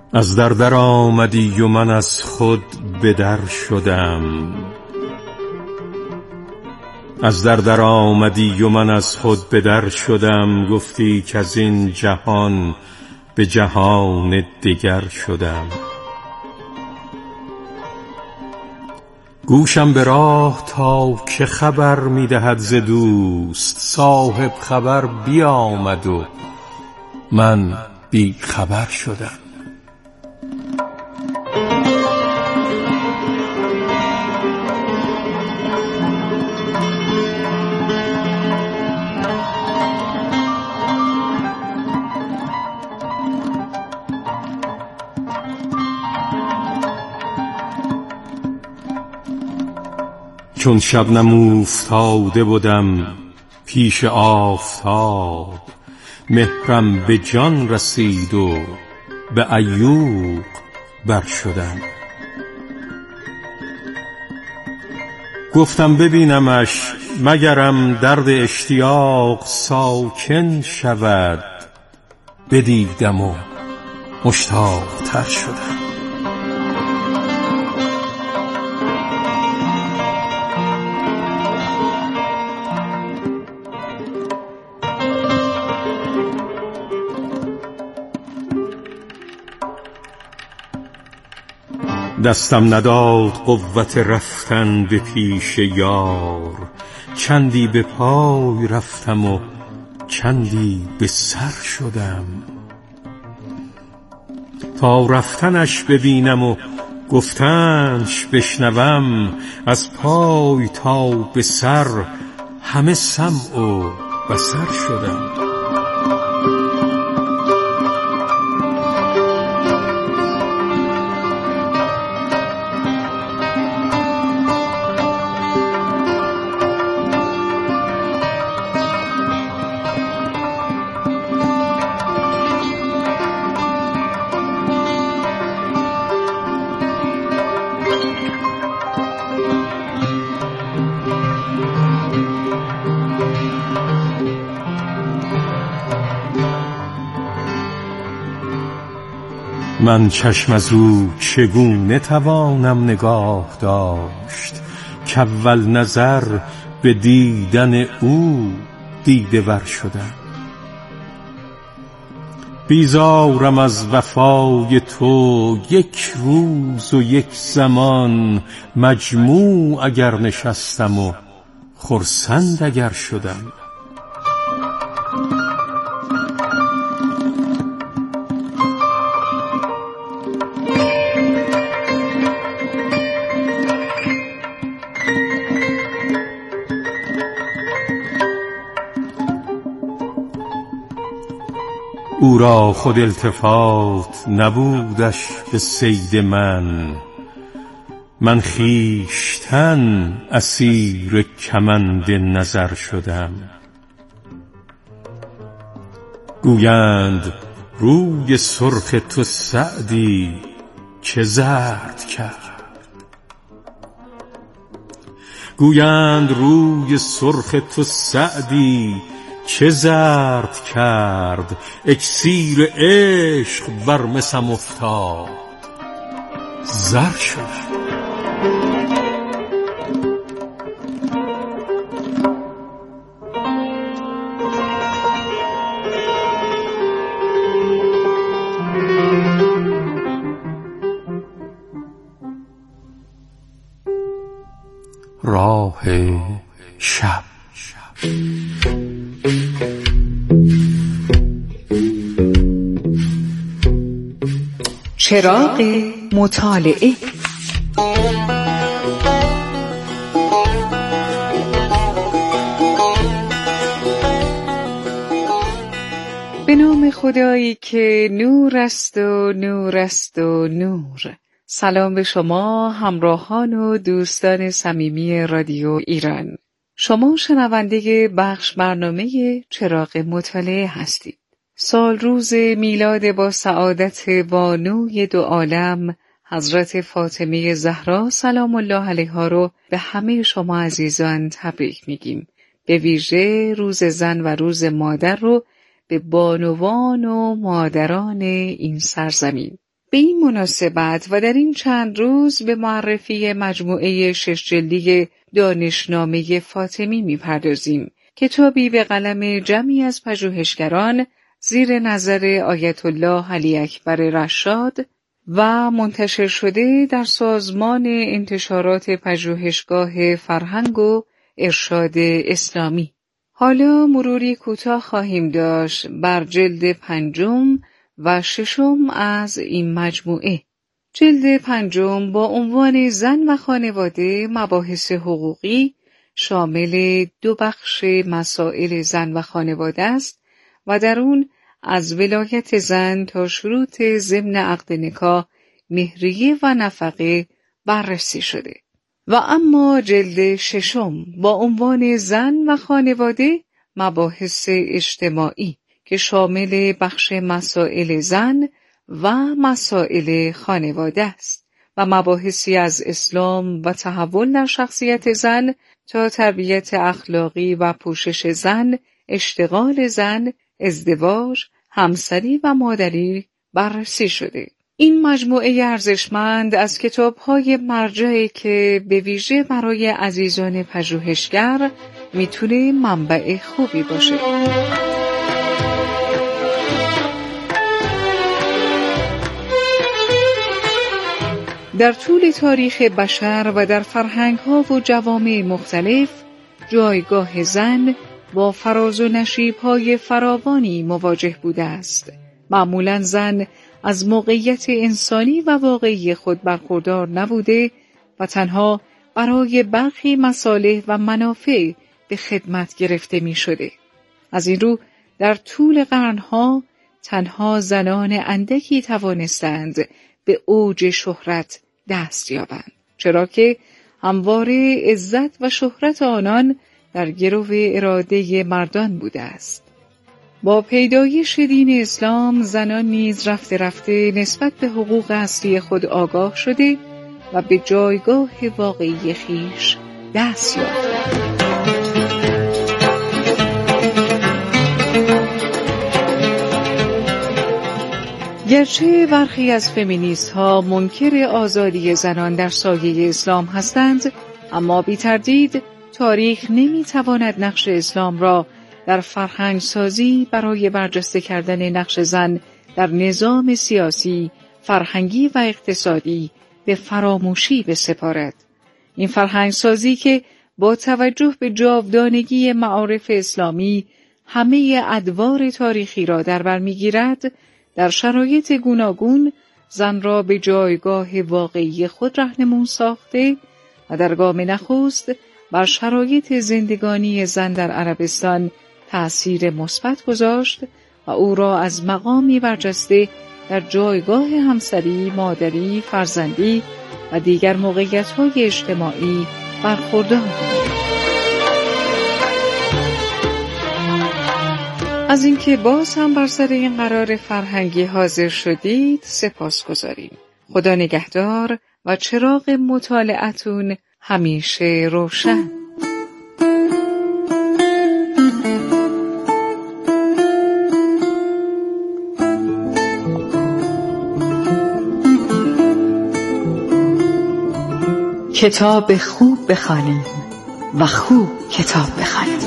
از در آمدی و من از خود به در شدم. از در آمدی و من از خود به در شدم. گفتی که از این جهان به جهان دگر شدم. گوشم به راه تا که خبر می دهد ز دوست. صاحب خبر بیامد و من بی خبر شدم. چون شبنم اوفتاده بدم پیش آفتاب. مهرم به جان رسید و به عیوق بر شدم. گفتم ببینمش مگرم درد اشتیاق ساکن شود. بدیدم و مشتاق تر شدم. دستم نداد قوت رفتن به پیش یار. چندی به پای رفتم و چندی به سر شدم. تا رفتنش ببینم و گفتنش بشنوم. از پای تا به سر همه سمع و بصر شدم. من چشم از او چگونه توانم نگاه داشت که اول نظر به دیدن او دیده ور شدم. بیزارم از وفای تو یک روز و یک زمان. مجموع اگر نشستم و خرسند اگر شدم. او را خود التفات نبودش به صید من. من خویشتن اسیر کمند نظر شدم. گویند روی سرخ تو سعدی چه زرد کرد. گویند روی سرخ تو سعدی چه زرد کرد. اکسیر عشق بر مسم افتاد زر شد. راه شب. چراغ مطالعه. به نام خدایی که نور است و نور است و نور. سلام به شما همراهان و دوستان صمیمی رادیو ایران. شما شنونده بخش برنامه چراغ مطالعه هستید. سال روز میلاد با سعادت بانوی دو عالم حضرت فاطمه زهرا سلام الله علیها رو به همه شما عزیزان تبریک میگیم. به ویژه روز زن و روز مادر رو به بانوان و مادران این سرزمین. به این مناسبت و در این چند روز به معرفی مجموعه 6 جلدی دانشنامه فاطمی می‌پردازیم، کتابی به قلم جمعی از پژوهشگران زیر نظر آیت الله علی اکبر رشاد و منتشر شده در سازمان انتشارات پژوهشگاه فرهنگ و ارشاد اسلامی. حالا مروری کوتاه خواهیم داشت بر جلد 5 و 6 از این مجموعه. جلد 5 با عنوان زن و خانواده مباحث حقوقی شامل 2 بخش مسائل زن و خانواده است و در اون از ولایت زن تا شروط ضمن عقد نکاح، مهریه و نفقه بررسی شده. و اما جلد 6 با عنوان زن و خانواده مباحث اجتماعی که شامل بخش مسائل زن و مسائل خانواده است و مباحثی از اسلام و تحول در شخصیت زن تا تربیت اخلاقی و پوشش زن، اشتغال زن، ازدواج، همسری و مادری بررسی شده. این مجموعه ارزشمند از کتاب‌های مرجعی که به ویژه برای عزیزان پژوهشگر میتونه منبع خوبی باشه. در طول تاریخ بشر و در فرهنگ‌ها و جوامع مختلف جایگاه زن با فراز و نشیب‌های فراوانی مواجه بوده است. معمولاً زن از موقعیت انسانی و واقعی خود برخوردار نبوده و تنها برای برخی مصالح و منافع به خدمت گرفته می شده. از این رو در طول قرنها تنها زنان اندکی توانستند به اوج شهرت دست یابند، چرا که همواره عزت و شهرت آنان در گرو اراده مردان بوده است. با پیدایش دین اسلام زنان نیز رفته رفته نسبت به حقوق اصلی خود آگاه شده و به جایگاه واقعی خویش دست یافتند. گرچه برخی از فمینیست‌ها منکر آزادی زنان در سایه اسلام هستند، اما بی تردید تاریخ نمی‌تواند نقش اسلام را در فرهنگ سازی برای برجسته کردن نقش زن در نظام سیاسی، فرهنگی و اقتصادی به فراموشی بسپارد. این فرهنگ سازی که با توجه به جاودانگی معارف اسلامی همه ادوار تاریخی را در بر می‌گیرد، در شرایط گوناگون زن را به جایگاه واقعی خود راهنمون ساخته و در گام نخست بر شرایط زندگانی زن در عربستان تأثیر مثبت گذاشت و او را از مقامی برجسته در جایگاه همسری، مادری، فرزندی و دیگر موقعیت‌های اجتماعی برخوردار بود. از اینکه باز هم بر سر این قرار فرهنگی حاضر شدید سپاسگزاریم. خدا نگهدار و چراغ مطالعتون همیشه روشن. کتاب خوب بخوانیم و خوب کتاب بخوانیم.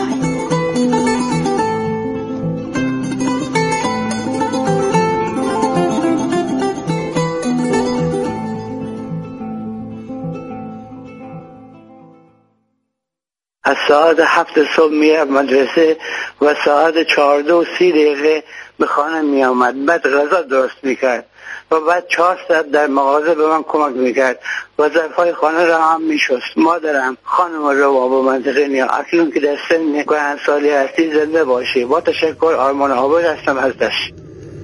از ساعت 7 صبح میرفت مدرسه و ساعت 14:30 به خانه می آمد. بعد غذا درست میکرد و بعد 4 ساعت در مغازه به من کمک میکرد و ظرفای خانه را هم میشست. مادرم خانم روابط منطقه نیا، اکنون که در سن کهنسالی هستی زنده باشی. با تشکر، آرمان عابد هستم از دشت.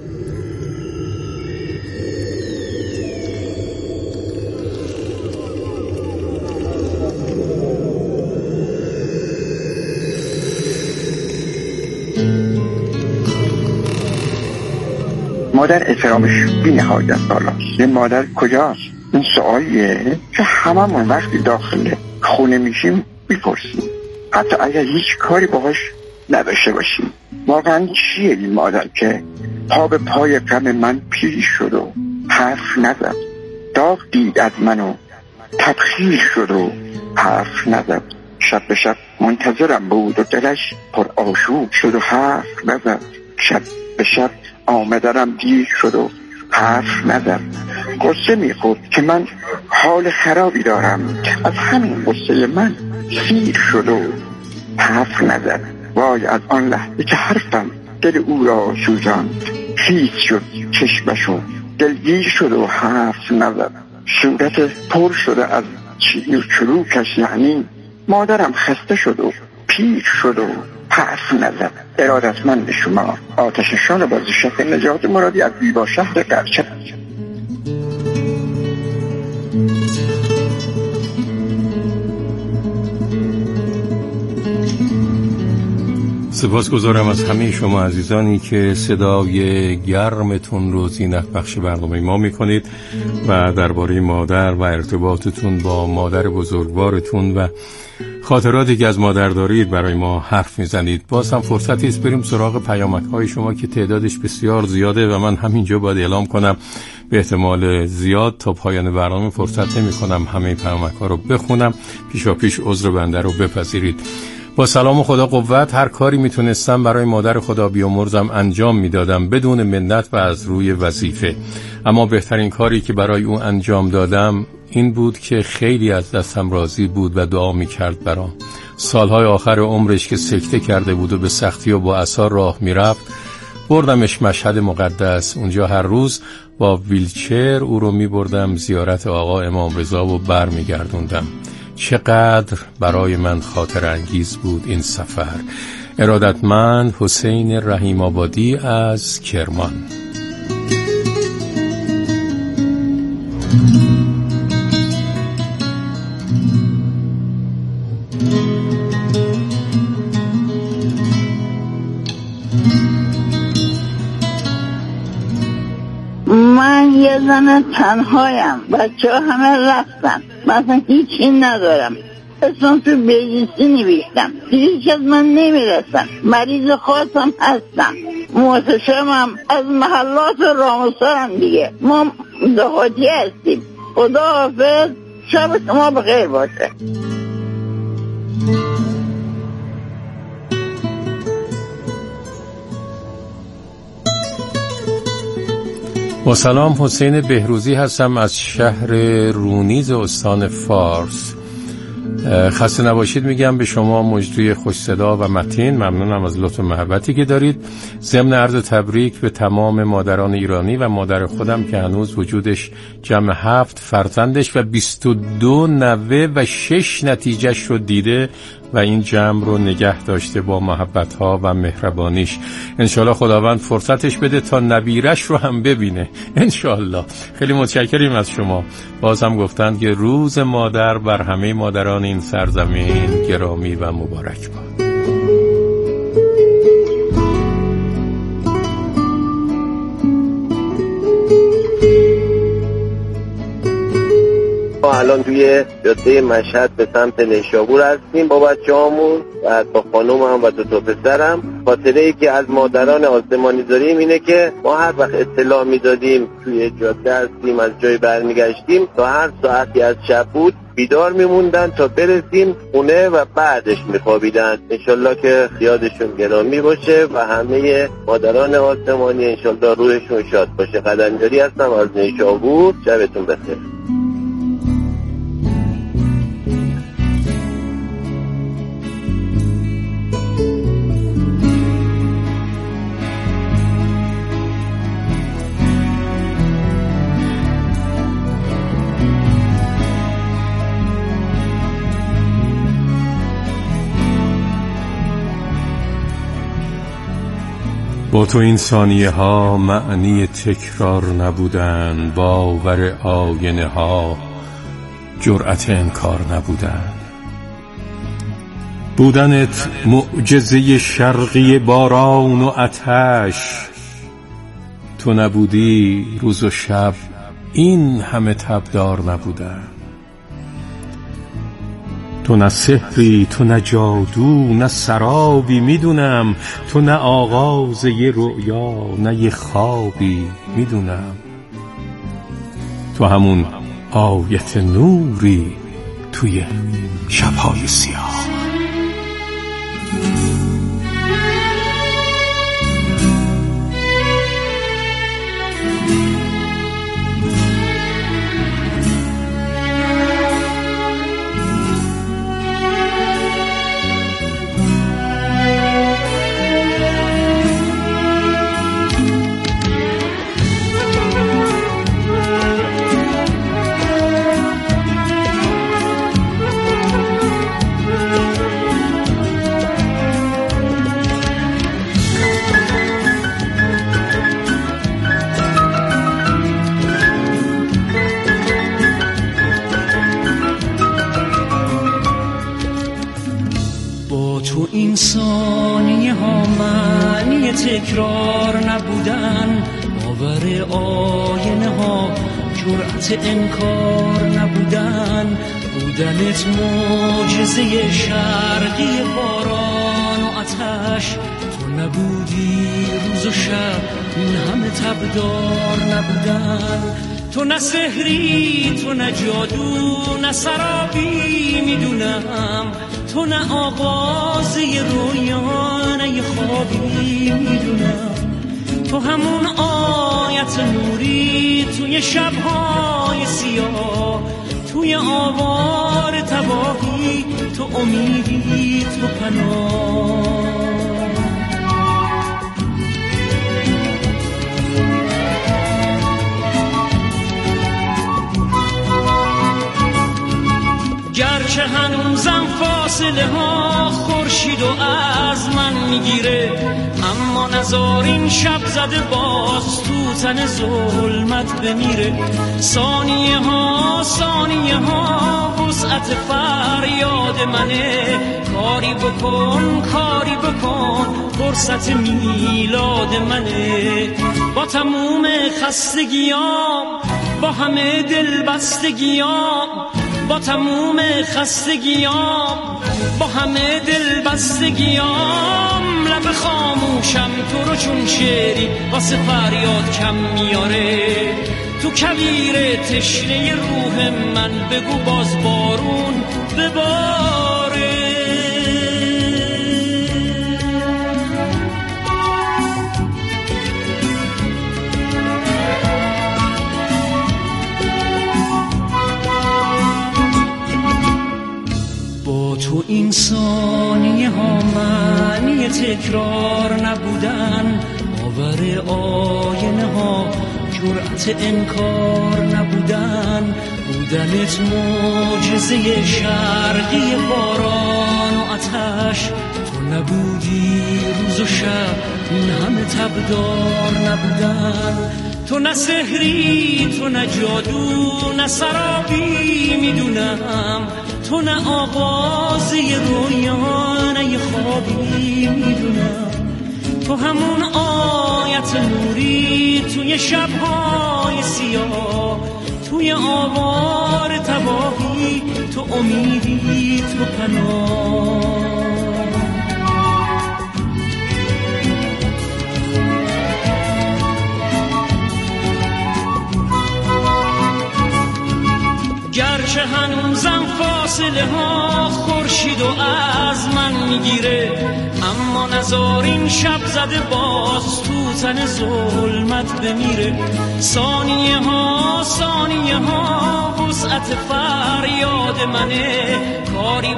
مادر احترامش بی نهایت بالاست. این مادر کجاست؟ این سوالیه که هممون وقتی داخل خونه میشیم میپرسیم، حتی اگر هیچ کاری باهاش نداشته باشیم. واقعا چیه این مادر که پا به پای غم من پیش شد و حرف نزد. داغ دید از منو تبخیر شد و حرف نزد. شب به شب منتظرم بود و دلش پر آشوب شد و حرف نزد. شب به شب آمدنم دیر شد و حرف نزد. قصه میخورد که من حال خرابی دارم، از همین قصه من سیر شد و حرف نزد. وای از آن لحظه که حرفم دل او را سوزاند، خیس شد چشمشو دلگیر شد و حرف نزد. صورت پر شده از چروکش، یعنی مادرم خسته شد و پیر شد و حرف نزد. ارادتمند شما آتش نشان بازنشسته نجات مرادی از زیبا شهر قرچه. سپاسگزارم از همه شما عزیزانی که صدای گرمتون رو زینت بخش برنامه ما میکنید و درباره مادر و ارتباطتون با مادر بزرگوارتون و خاطراتی که از مادر دارید برای ما حرف میزنید. باز هم فرصتی است بریم سراغ پیامک‌های شما که تعدادش بسیار زیاده و من همینجا باید اعلام کنم به احتمال زیاد تا پایان برنامه فرصت نمی‌کنم همه پیامک‌ها رو بخونم. پیشاپیش عذر بنده رو بپذیرید. با سلام و خدا قوت، هر کاری میتونستم برای مادر خدا بیامرزم انجام میدادم بدون منت و از روی وظیفه. اما بهترین کاری که برای او انجام دادم این بود که خیلی از دستم راضی بود و دعا میکرد برام. سالهای آخر عمرش که سکته کرده بود و به سختی و با عصا راه میرفت، بردمش مشهد مقدس. اونجا هر روز با ویلچر او رو میبردم زیارت آقا امام رضا و بر میگردوندم. چقدر برای من خاطر انگیز بود این سفر. ارادتمند حسین رحیم آبادی از کرمان. من یه زن تنهایم، بچه ها همه رفتن، مثلا هیچی ندارم. اسمم تو بیجیسی نوشتم، هیچ از من نمیرسن، مریض خاصم هستم، محتشمم از محلات رامسرم دیگه. ما دهاتی هستیم. خدا حافظ، شب شما بخیر باشه. با سلام، حسین بهروزی هستم از شهر رونیز استان فارس. خسته نباشید میگم به شما مجری خوش صدا و متین. ممنونم از لطف و محبتی که دارید. ضمن عرض تبریک به تمام مادران ایرانی و مادر خودم که هنوز وجودش جمع 7 فرزندش و 22 نوه و 6 نتیجهش رو دیده و این جمع رو نگه داشته با محبت‌ها و مهربانیش. انشالله خداوند فرصتش بده تا نبیرش رو هم ببینه انشالله. خیلی متشکریم از شما. بازم گفتند که روز مادر بر همه مادران این سرزمین گرامی و مبارک باد. الان توی جاده مشهد به سمت نیشابور هستیم با بچه‌هامون و با خانومم و 2 پسرم. خاطره ای که از مادران آسمانی داریم اینه که ما هر وقت اطلاع میدادیم توی جاده هستیم، از جای برمیگشتیم، تا هر ساعتی از شب بود بیدار میموندن تا برسیم خونه و بعدش میخوابیدن. انشالله که یادشون گرامی باشه و همه مادران آسمانی انشالله روحشون شاد باشه. قدمجاری هستم از نیشابور. شبتون بخیر. با تو این ثانیه ها معنی تکرار نبودن، باور آینه ها جرأت انکار نبودن. بودنت معجزه شرقی باران و آتش، تو نبودی روز و شب این همه تبدار نبودن. تو نه سحری، تو نه جادو، نه سرابی میدونم، تو نه آغاز یه رؤیا، نه یه خوابی میدونم. تو همون آیت نوری توی شب‌های سیاه. این ثانیه ها معنی تکرار نبودن، باور آینه ها جرأت انکار نبودن، بودنت معجزه شرقی باران و آتش، تو نبودی روز و شب این همه تبدار نبودن، تو نه سحری تو نه جادو نه سرابی میدونم، تو نه آغاز یه رویا نه یه خوابی میدونم، تو همون آیت نوری توی شب‌های سیاه، توی آوار تباهی، تو امیدی تو پناه. گرچه هنوزم فاصله ها خورشید و از من میگیره، اما نزار این شب زده باز تو تن ظلمت بمیره، ثانیه ها وسعت فریاد منه، کاری بکن فرصت میلاد منه، با تموم خستگیام با همه دلبستگیام، با تموم خستگیام با همه دلبستگیام، لب خاموشم تو رو چون شعری واسه فریاد کم میاره، تو کویر تشنه روح من بگو باز بارون بباره. تو این ثانیه ها معنی تکرار نبودن، باور آینه ها جرأت انکار نبودن، بودنت معجزه شرقی باران و آتش، تو نبودی روز و شب این همه تبدار نبودن، تو نه سحری تو نه جادو نه سرابی میدونم، تو نه آغاز یه رویا نه یه خوابی میدونم، تو همون آیت نوری توی شب‌های سیاه، توی آوار تباهی، تو امیدی تو پناه. گرچه هنوزم فاصله ها خورشید و از من میگیره، اما نزار این شب زده باز تو تن ظلمت بمیره، ثانیه ها وسعت فریاد منه، کاری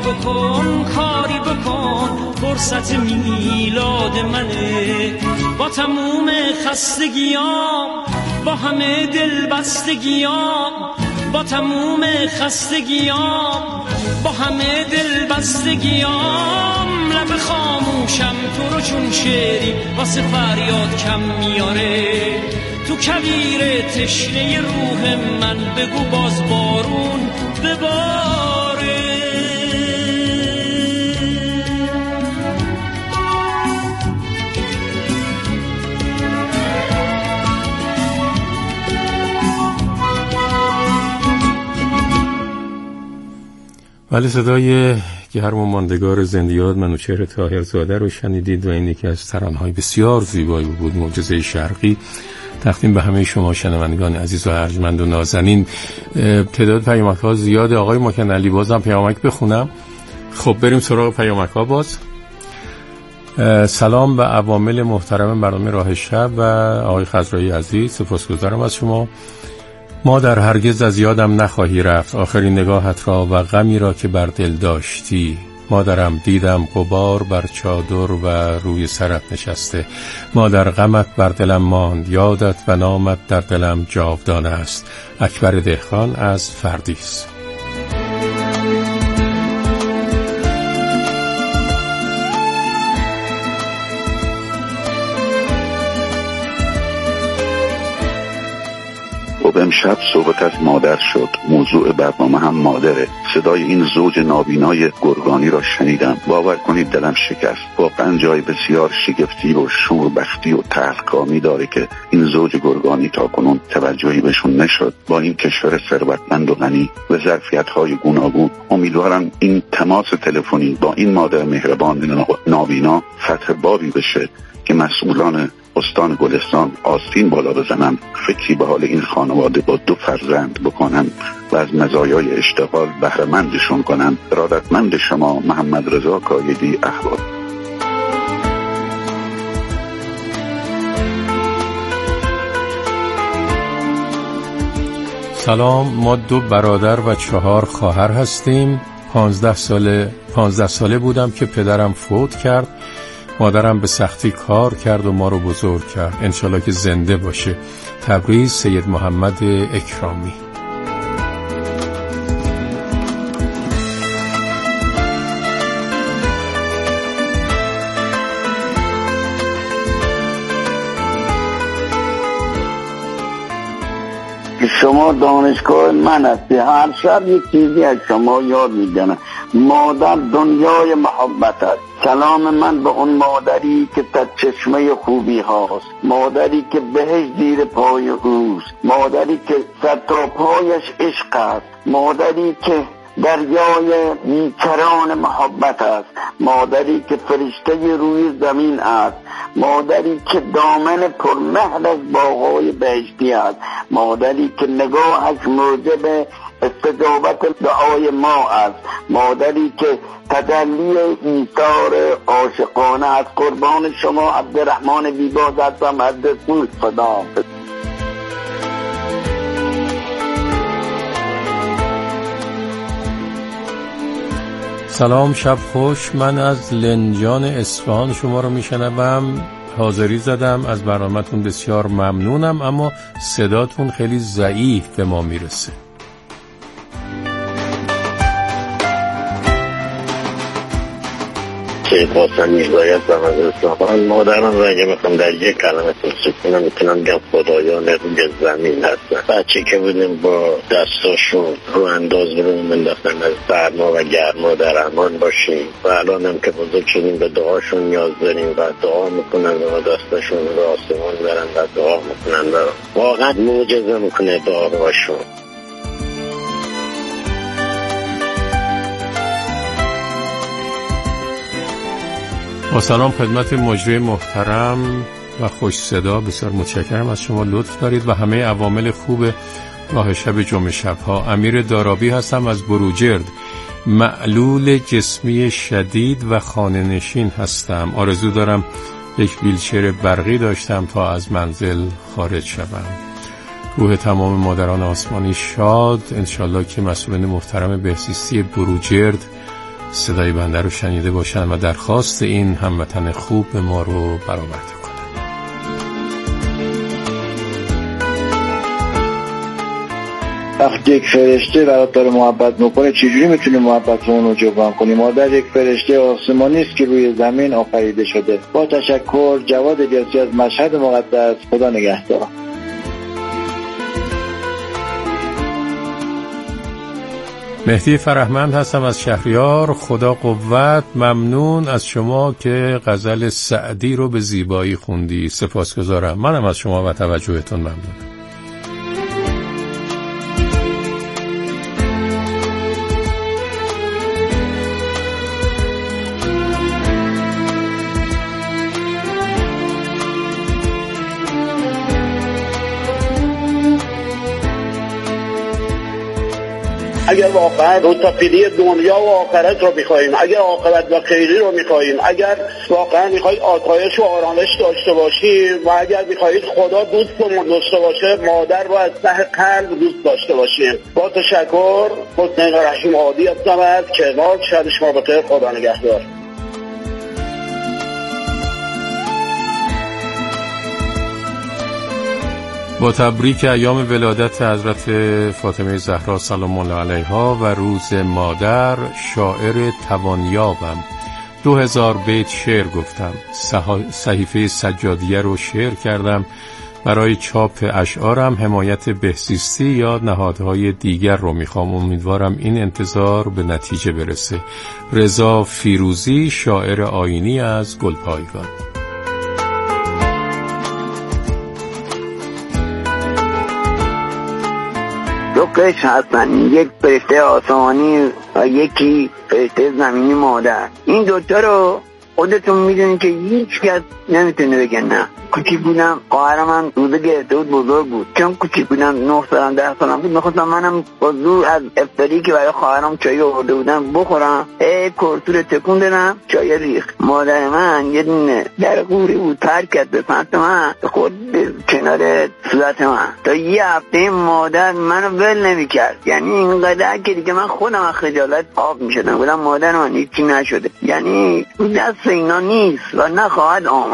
بکن فرصت میلاد منه، با تموم خستگیام با همه دلبستگیام، با تموم خستگیام با همه دلبستگیام، لب خاموشم تو رو چون شعری واسه فریاد کم میاره، تو کویر تشنه روح من بگو باز بارون بباره. ولی صدای گرم و ماندگار زندیات منوچهر طاهرزاده رو شنیدید و این یکی از ترانه‌های بسیار زیبایی بود، معجزه شرقی تقدیم به همه شما شنوندگان عزیز و ارجمند و نازنین. تعداد پیامک‌ها زیاده. آقای مکنعلی بازم پیامک بخونم. خب بریم سراغ پیامک‌ها باز. سلام به عوامل محترم برنامه راه شب و آقای خضرایی عزیز، سپاسگزارم از شما. مادر هرگز از یادم نخواهی رفت آخرین نگاهت را و غمی را که بر دل داشتی. مادرم دیدم غبار بر چادر و روی سرت نشسته. مادر غمت بر دلم ماند، یادت و نامت در دلم جاودانه است. اکبر دهقان از فردیس. امشب صحبت از مادر شد. موضوع برنامه هم مادره. صدای این زوج نابینای گرگانی را شنیدم. باور کنید دلم شکست. واقعا جای بسیار شگفتی و شوربختی و تلخکامی داره که این زوج گرگانی تاکنون توجهی بهشون نشد. با این کشور ثروتمند و غنی و ظرفیت‌های گوناگون، امیدوارم این تماس تلفنی با این مادر مهربان نابینا فتح بابی بشه که مسئولان استان گلستان آستین بالا بزنن، فکری به حال این خانواده با 2 فرزند بکنن و از مزایای اشتغال بهره‌مندشون کنن. ارادتمند شما، محمد رضا کایدی، اخبار. سلام، ما 2 برادر و 4 خواهر هستیم. 15 ساله بودم که پدرم فوت کرد. مادرم به سختی کار کرد و ما رو بزرگ کرد. انشالله که زنده باشه. تبریز، سید محمد اکرامی. شما دانشگاه من هستی. هر شب یک چیزی از شما یاد میدونم. مادر دنیای محبت است. سلام من به اون مادری که در چشمه خوبی هاست، مادری که بهش زیر پای اوست، مادری که سر تا پایش عشق است، مادری که دریای بیکران محبت است، مادری که فرشته روی زمین است، مادری که دامن پرمهر از باغ‌های بهشتی است، مادری که نگاهش موجب استجابت دعای ما است، مادری که تجلی ایثار عاشقانه است. قربان شما عبدالرحمن بیباز هستم از دستور صدا. سلام، شب خوش. من از لنجان اصفهان شما رو میشنوم. حاضری زدم. از برنامه‌تون بسیار ممنونم، اما صداتون خیلی ضعیف به ما میرسه. سید حسن میرزایت و از اصفهان. مادرم را اگه میخوام در یک کلمه توصیف کنم میتونم بگم خدایان روی زمین هستن. بچه که بودیم با دستاشون رو انداز رو منداختن از سرما و گرما در امان باشیم و الان هم که بزرگ شدیم به دعاشون نیاز داریم و دعا میکنن و دستاشون رو آسمان برن و دعا میکنن و واقعا معجزه میکنه دعاشون. با سلام خدمت مجری محترم و خوش صدا، بسیار متشکرم از شما، لطف دارید و همه عوامل خوب راه شب جمعه شبها. امیر دارابی هستم از بروجرد. معلول جسمی شدید و خانه نشین هستم. آرزو دارم یک ویلچر برقی داشتم تا از منزل خارج شوم. روح تمام مادران آسمانی شاد. انشالله که مسئولین محترم بهزیستی بروجرد صدای بنده رو شنیده باشن و درخواست این هموطن خوب ما رو برآورده کنن. وقتی یک فرشته برات داره محبت میکنه، چجوری میتونی محبت اون رو جبران کنی؟ مادر یک فرشته آسمانی است که روی زمین آفریده شده. با تشکر، جواد گرسی از مشهد مقدس. خدا نگهدار. مهدی فرهمند هستم از شهریار. خدا قوت. ممنون از شما که غزل سعدی رو به زیبایی خوندی. سپاسگزارم. منم از شما و توجهتون ممنونم. اگر واقعا متفیدی دنیا و آخرت رو میخواییم، اگر عاقبت و خیری رو میخواییم، اگر واقعا میخواید آسایش و آرامش داشته باشیم و اگر میخواید خدا دوستمون داشته باشه، مادر رو از ته قلب دوست داشته باشیم. با تشکر. حسین رحیم عادی هستم از کرمان. شب شما بخیر. خدا نگهدار. با تبریک ایام ولادت حضرت فاطمه زهرا سلام الله علیها و روز مادر، شاعر توانیابم 2000 بیت شعر گفتم، صحیفه سجادیه رو شعر کردم. برای چاپ اشعارم حمایت بهزیستی یا نهادهای دیگر رو میخوام. امیدوارم این انتظار به نتیجه برسه. رضا فیروزی، شاعر آیینی از گلپایگان. دو قشر هستن، یک فرشته آسمانی و یکی فرشته زمینی مادر. این دوتا رو خودتون میدونید که هیچ کس نمیتونه بگه نه. کوچیک بودم خواهرم من روزه گرفته بود، بزرگ بود. چون کوچیک بودم 9 سالم 10 سالم بود، میخواستم منم با زور از افطاری که برای خواهرم چای آورده بودم بخورم. کرسور تکون دادم، چای ریخت. مادر من یه دونه در قوری بود، پر کرد به سمت من، خود کنار صورت من. تا یه هفته مادر منو ول نمیکرد. یعنی اینقدر که دیگه من خودم از خجالت آب میشدم. گفتم مادر من هیچی نشده، یعنی دست اینا نیست و نخواهد آمد.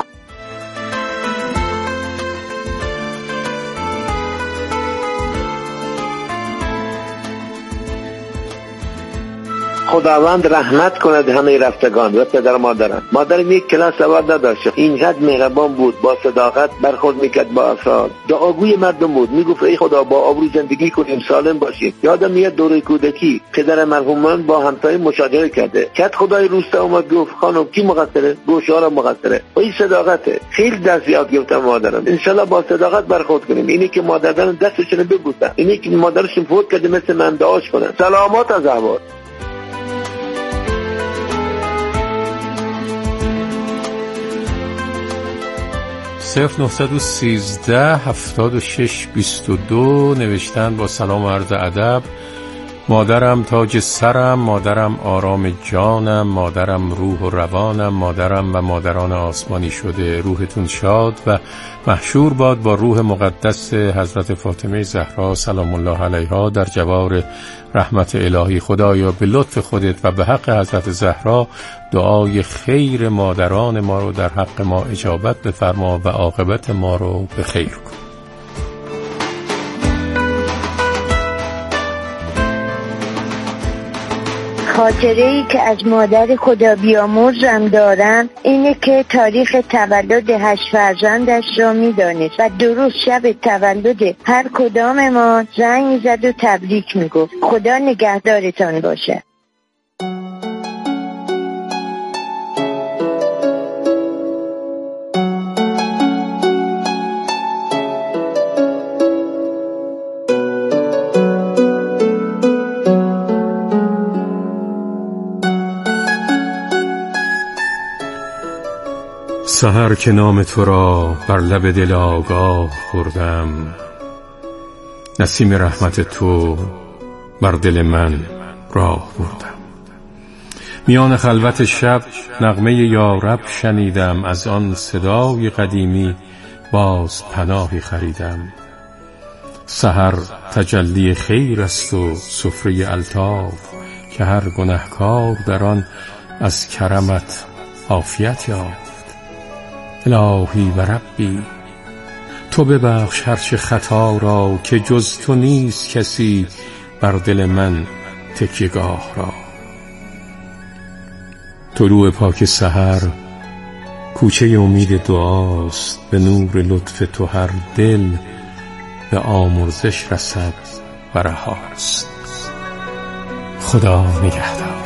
خداوند رحمت کند همه رفتگان و پدر و مادرم. مادرم یک کلاس سواد نداشت، اینقدر مهربان بود، با صداقت برخورد میکرد با افراد، دعاگوی مردم بود، میگفت ای خدا با آبرو زندگی کنیم، سالم باشیم. یادم میاد دوره کودکی پدر مرحوم با همسایه مشاجره کرده، کت خدای روستا اومد گفت خانم کی مقصره؟ گوشوارا مقصره. و این صداقته. خیلی درس یاد گرفتم مادرم. ان شاء الله با صداقت برخورد کنیم. اینی که مادران دستشون ببوسن، اینی که مادرشون فوت کرده مثل من دعاش کنن. سلامات از احوال. 0913 76 22 نوشتن با سلام و عرض ادب. مادرم تاج سرم، مادرم آرام جانم، مادرم روح و روانم، مادرم و مادران آسمانی شده. روحتون شاد و محشور باد با روح مقدس حضرت فاطمه زهرا سلام الله علیها در جوار رحمت الهی. خدایا به لطف خودت و به حق حضرت زهرا دعای خیر مادران ما رو در حق ما اجابت بفرما و عاقبت ما رو به خیر کن. خاطره‌ای که از مادر خدا بیامرزم دارم اینه که تاریخ تولد 8 فرزندش را میدانست و درست شب تولد هر کدام ما زنگ میزد و تبریک میگفت. خدا نگهدارتان باشه. سحر که نام تو را بر لب دل آگاه خوردم، نسیم رحمت تو بر دل من راه بردم. میان خلوت شب نغمه یارب شنیدم، از آن صدای قدیمی باز پناهی خریدم. سحر تجلی خیر است و سفره الطاف، که هر گنهکار در آن از کرمت عافیت یافت. الهی و ربی تو ببخش هرچه خطا را، که جز تو نیست کسی بر دل من تکیه‌گاه را. طلوع پاک سحر کوچه امید دعاست، به نور لطف تو هر دل به آمرزش رسد و رهاست. خدا نگهدار.